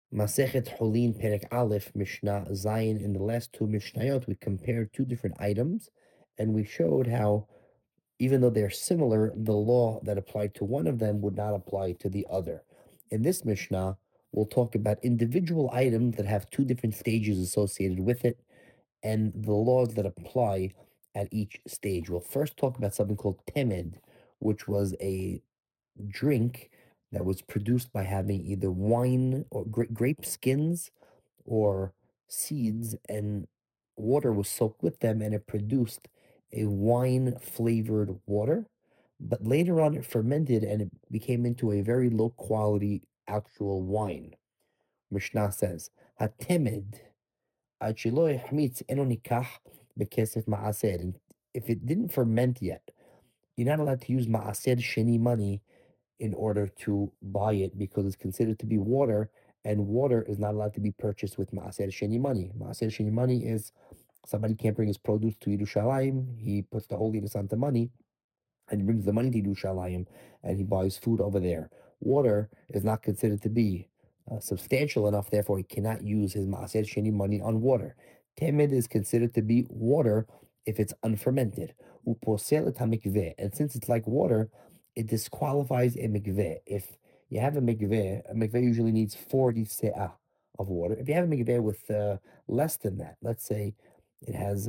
Masechet Cholin Perek Aleph Mishnah Zayin. In the last two Mishnayot, we compared two different items, and we showed how, even though they're similar, the law that applied to one of them would not apply to the other. In this Mishnah, we'll talk about individual items that have two different stages associated with it, and the laws that apply at each stage. We'll first talk about something called temed, which was a drink that was produced by having either wine or grape skins or seeds, and water was soaked with them, and it produced a wine flavored water. But later on, it fermented and it became into a very low quality actual wine. Mishnah says, "Hatemed עד שלא יחמיץ אינו ניקח בכסף מעשר." And if it didn't ferment yet, you're not allowed to use maaser sheni money in order to buy it because it's considered to be water, and water is not allowed to be purchased with maaser sheni money. Maaser sheni money is somebody can't bring his produce to Yerushalayim, he puts the holiness onto money, and he brings the money to Yerushalayim, and he buys food over there. Water is not considered to be substantial enough, therefore he cannot use his maaser sheni money on water. Temed is considered to be water if it's unfermented. Uposel et hamikveh, and since it's like water, it disqualifies a mikveh. If you have a mikveh usually needs 40 se'ah of water. If you have a mikveh with less than that, let's say it has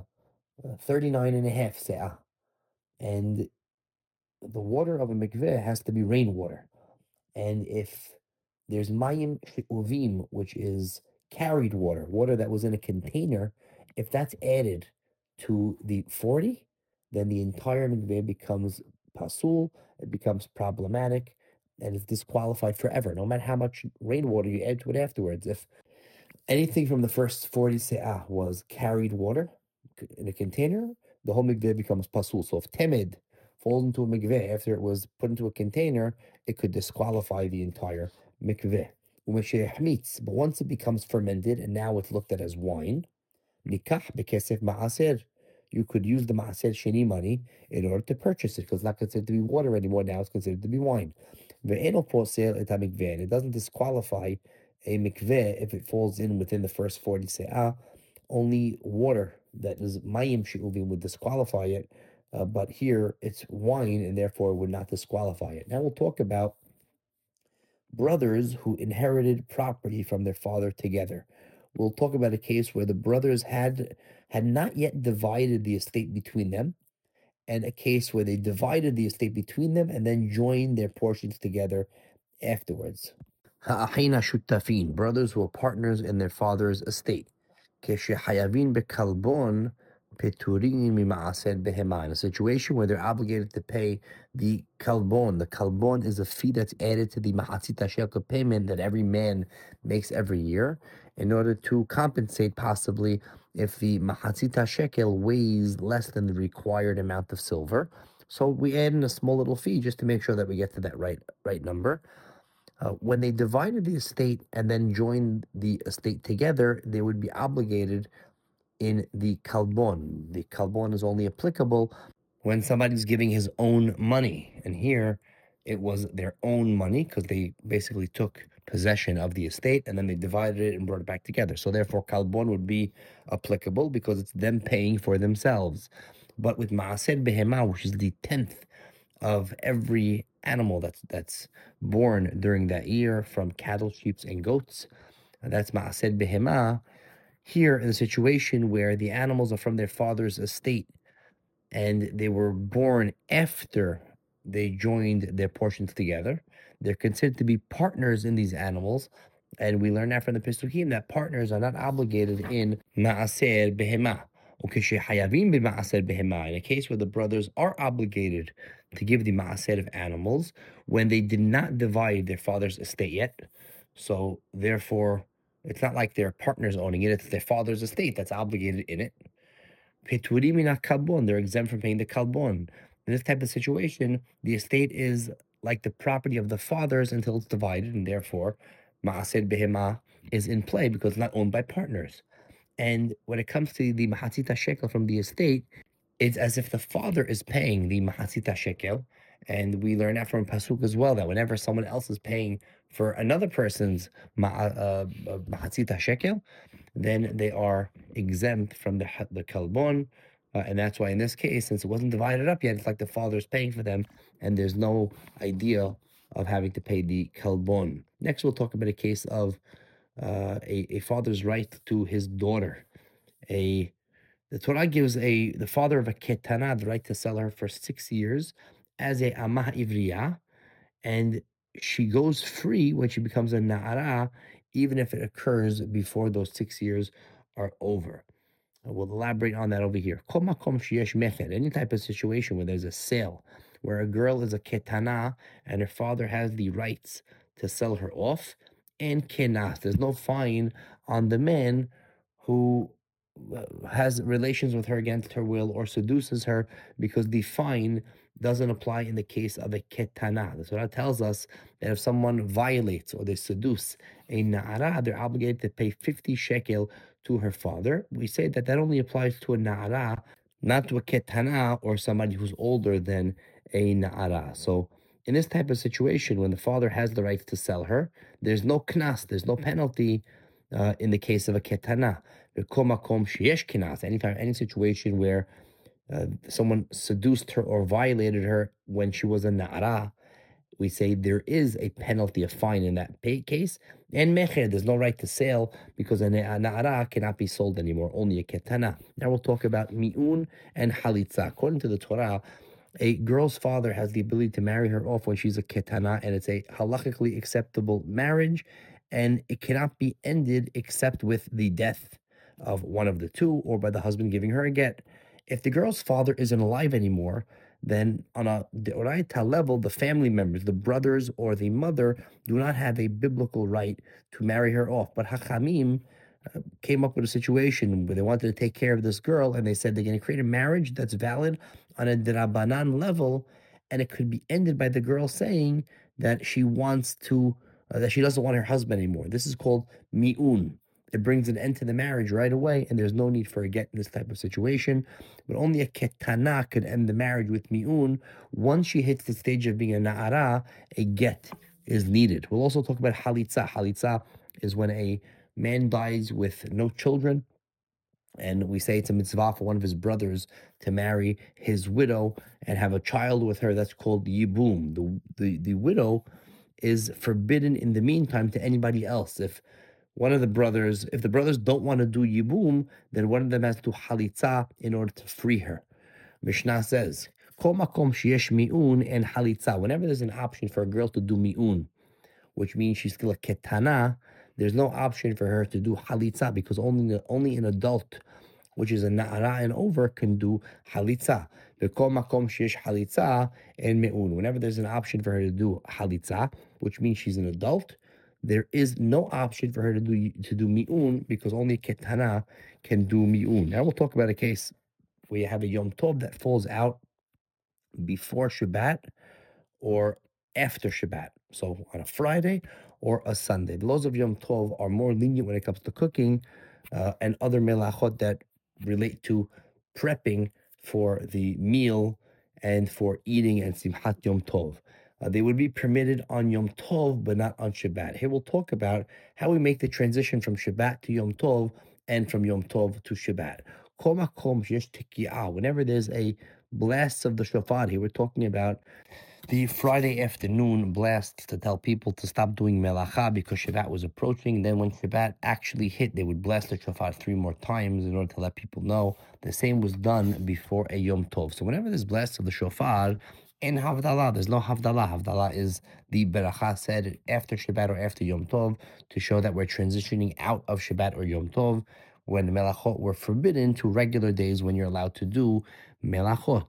39 and a half se'ah, and the water of a mikveh has to be rainwater. And if there's mayim she'uvim, which is carried water, water that was in a container, if that's added to the 40, then the entire mikveh becomes pasul, it becomes problematic, and it's disqualified forever, no matter how much rainwater you add to it afterwards. If anything from the first 40 se'ah was carried water in a container, the whole mikveh becomes pasul. So if temed falls into a mikveh after it was put into a container, it could disqualify the entire mikveh. But once it becomes fermented and now it's looked at as wine, nikah bekesef ma'aser, you could use the ma'aser sheni money in order to purchase it because it's not considered to be water anymore. Now it's considered to be wine. Ve'eno posel et hamikveh, and it doesn't disqualify a mikveh if it falls in within the first 40 se'ah. Only water that is mayim she'uvim would disqualify it, but here it's wine and therefore would not disqualify it. Now we'll talk about brothers who inherited property from their father together. We'll talk about a case where the brothers had not yet divided the estate between them, and a case where they divided the estate between them and then joined their portions together afterwards. Ha'achina shutafin, brothers who are partners in their father's estate. Keshehayavin bekalbon peturin mima'ased behema, in a situation where they're obligated to pay the kalbon. The kalbon is a fee that's added to the mahatzit shekel payment that every man makes every year in order to compensate possibly if the mahatzit shekel weighs less than the required amount of silver. So we add in a small little fee just to make sure that we get to that right number. When they divided the estate and then joined the estate together, they would be obligated in the kalbon. The kalbon is only applicable when somebody's giving his own money. And here it was their own money because they basically took possession of the estate and then they divided it and brought it back together. So therefore, kalbon would be applicable because it's them paying for themselves. But with ma'ased behema, which is the 10th of every animal that's born during that year from cattle, sheep, and goats, that's ma'ased behema. Here, in a situation where the animals are from their father's estate and they were born after they joined their portions together, they're considered to be partners in these animals. And we learn that from the Pesukim that partners are not obligated in ma'aser behema. In a case where the brothers are obligated to give the ma'aser of animals when they did not divide their father's estate yet. So therefore, it's not like they're partners owning it, it's their father's estate that's obligated in it. They're exempt from paying the kalbon. In this type of situation, the estate is like the property of the fathers until it's divided, and therefore, ma'ased behema is in play because it's not owned by partners. And when it comes to the mahatzita shekel from the estate, it's as if the father is paying the mahatzita shekel, And we learn that from Pasuk as well, that whenever someone else is paying for another person's mahatzita shekel, then they are exempt from the kalbon. And that's why in this case, since it wasn't divided up yet, it's like the father's paying for them, and there's no idea of having to pay the kalbon. Next, we'll talk about a case of a father's right to his daughter. The Torah gives the father of a ketana the right to sell her for 6 years as a amah ivriya, and she goes free when she becomes a na'ara, even if it occurs before those 6 years are over. We'll elaborate on that over here. Kol makom sheyesh mecher, any type of situation where there's a sale, where a girl is a ketana and her father has the rights to sell her off, and kenas, there's no fine on the man who has relations with her against her will or seduces her, because the fine doesn't apply in the case of a ketana. The Torah tells us that if someone violates or they seduce a na'ara, they're obligated to pay 50 shekel to her father. We say that that only applies to a na'ara, not to a ketana or somebody who's older than a na'ara. So in this type of situation, when the father has the right to sell her, there's no knas, there's no penalty in the case of a ketana. Anytime, any situation where someone seduced her or violated her when she was a na'ara, we say there is a penalty, a fine in that case. And mecher, there's no right to sale because a na'ara cannot be sold anymore, only a ketana. Now we'll talk about mi'un and halitza. According to the Torah, a girl's father has the ability to marry her off when she's a ketana, and it's a halachically acceptable marriage, and it cannot be ended except with the death of one of the two or by the husband giving her a get. If the girl's father isn't alive anymore, then on a deoraita level, the family members, the brothers or the mother, do not have a biblical right to marry her off. But Hachamim came up with a situation where they wanted to take care of this girl, and they said they're going to create a marriage that's valid on a drabanan level, and it could be ended by the girl saying that she wants to, that she doesn't want her husband anymore. This is called mi'un. It brings an end to the marriage right away, and there's no need for a get in this type of situation. But only a ketana could end the marriage with mi'un. Once she hits the stage of being a na'ara, a get is needed. We'll also talk about halitza. Halitza is when a man dies with no children, and we say it's a mitzvah for one of his brothers to marry his widow and have a child with her. That's called yibum. The widow is forbidden in the meantime to anybody else. If the brothers don't want to do yibum, then one of them has to do halitza in order to free her. Mishnah says, Kol makom sheyesh mi'un and halitza. Whenever there's an option for a girl to do mi'un, which means she's still a ketana, there's no option for her to do halitza, because only an adult, which is a na'ara and over, can do halitza. V'kol makom sheyesh halitza and me'un. Whenever there's an option for her to do halitza, which means she's an adult, there is no option for her to do mi'un, because only ketana can do mi'un. Now we'll talk about a case where you have a Yom Tov that falls out before Shabbat or after Shabbat. So on a Friday or a Sunday. The laws of Yom Tov are more lenient when it comes to cooking and other melachot that relate to prepping for the meal and for eating and Simchat Yom Tov. They would be permitted on Yom Tov, but not on Shabbat. Here we'll talk about how we make the transition from Shabbat to Yom Tov and from Yom Tov to Shabbat. Whenever there's a blast of the shofar, here we're talking about the Friday afternoon blasts to tell people to stop doing melacha because Shabbat was approaching. Then when Shabbat actually hit, they would blast the shofar 3 more times in order to let people know. The same was done before a Yom Tov. So whenever there's blast of the shofar, in Havdalah, there's no Havdalah. Havdalah is the beracha said after Shabbat or after Yom Tov to show that we're transitioning out of Shabbat or Yom Tov, when melachot were forbidden, to regular days when you're allowed to do melachot.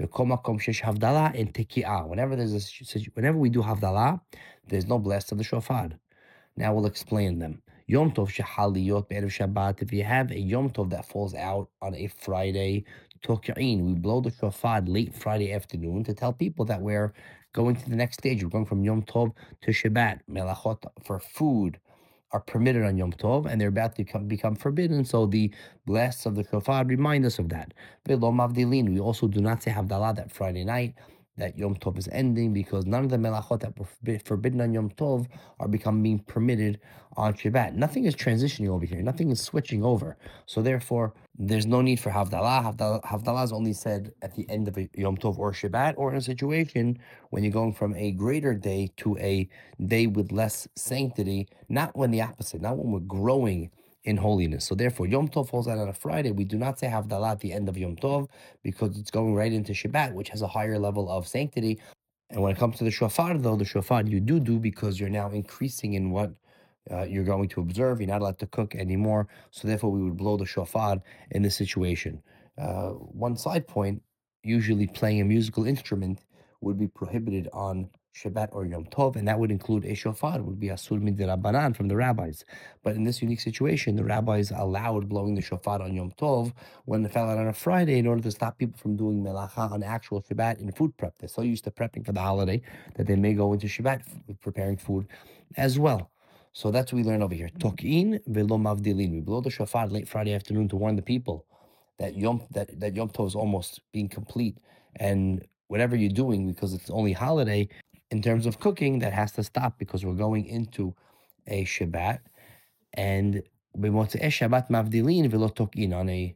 Whenever we do Havdalah, there's no blast of the shofar. Now we'll explain them. Yom Tov shehaliyot be'erev Shabbat. If you have a Yom Tov that falls out on a Friday, tok'in, we blow the shofar late Friday afternoon to tell people that we're going to the next stage. We're going from Yom Tov to Shabbat. Melachot for food are permitted on Yom Tov, and they're about to become forbidden. So the blasts of the shofar remind us of that. We also do not say Havdalah that Friday night. that Yom Tov is ending, because none of the melachot that were forbidden on Yom Tov are being permitted on Shabbat. Nothing is transitioning over here. Nothing is switching over. So therefore, there's no need for Havdalah. Havdalah is only said at the end of a Yom Tov or Shabbat, or in a situation when you're going from a greater day to a day with less sanctity, not when the opposite, not when we're growing in holiness. So therefore, Yom Tov falls out on a Friday. We do not say Havdalah at the end of Yom Tov, because it's going right into Shabbat, which has a higher level of sanctity. And when it comes to the shofar, though, the shofar you do because you're now increasing in what you're going to observe. You're not allowed to cook anymore. So therefore, we would blow the shofar in this situation. One side point, usually playing a musical instrument would be prohibited on Shabbat or Yom Tov, and that would include a shofar. It would be asur midrabanan from the rabbis. But in this unique situation, the rabbis allowed blowing the shofar on Yom Tov when it fell out on a Friday, in order to stop people from doing melacha on actual Shabbat in food prep. They're so used to prepping for the holiday that they may go into Shabbat preparing food as well. So that's what we learn over here. Tokin velo mavdilin. We blow the shofar late Friday afternoon to warn the people that Yom Tov is almost being complete, and whatever you're doing, because it's only holiday, in terms of cooking, that has to stop, because we're going into a Shabbat. And b'motzei Shabbat mavdilin velo tokin, on a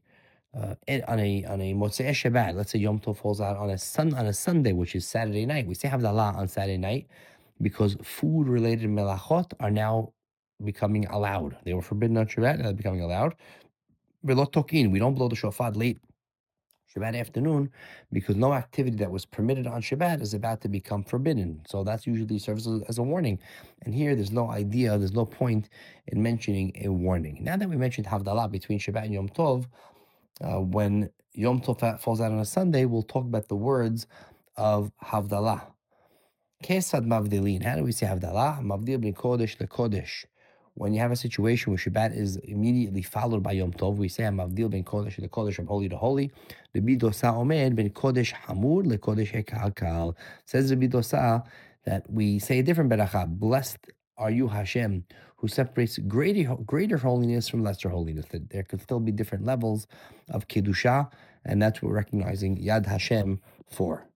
Motzei Shabbat. Let's say Yom Tov falls out on a Sunday, which is Saturday night. We say Havdalah on Saturday night because food related melachot are now becoming allowed. They were forbidden on Shabbat, now they're becoming allowed. Velo tokin. We don't blow the shofar late Shabbat afternoon, because no activity that was permitted on Shabbat is about to become forbidden. So that's usually serves as a warning. And here there's no point in mentioning a warning. Now that we mentioned Havdalah between Shabbat and Yom Tov, when Yom Tov falls out on a Sunday, we'll talk about the words of Havdalah. Kesad mavdilin. How do we say Havdalah? Mavdil bin kodesh lekodesh. When you have a situation where Shabbat is immediately followed by Yom Tov, we say Mavdil ben kodesh lekodesh, from holy to holy. Rabbi Dosa omed ben kodesh hamur lekodesh hekakal. Says Rabbi Dosa that we say a different beracha. Blessed are you, Hashem, who separates greater holiness from lesser holiness. That there could still be different levels of kedusha, and that's what we're recognizing Yad Hashem for.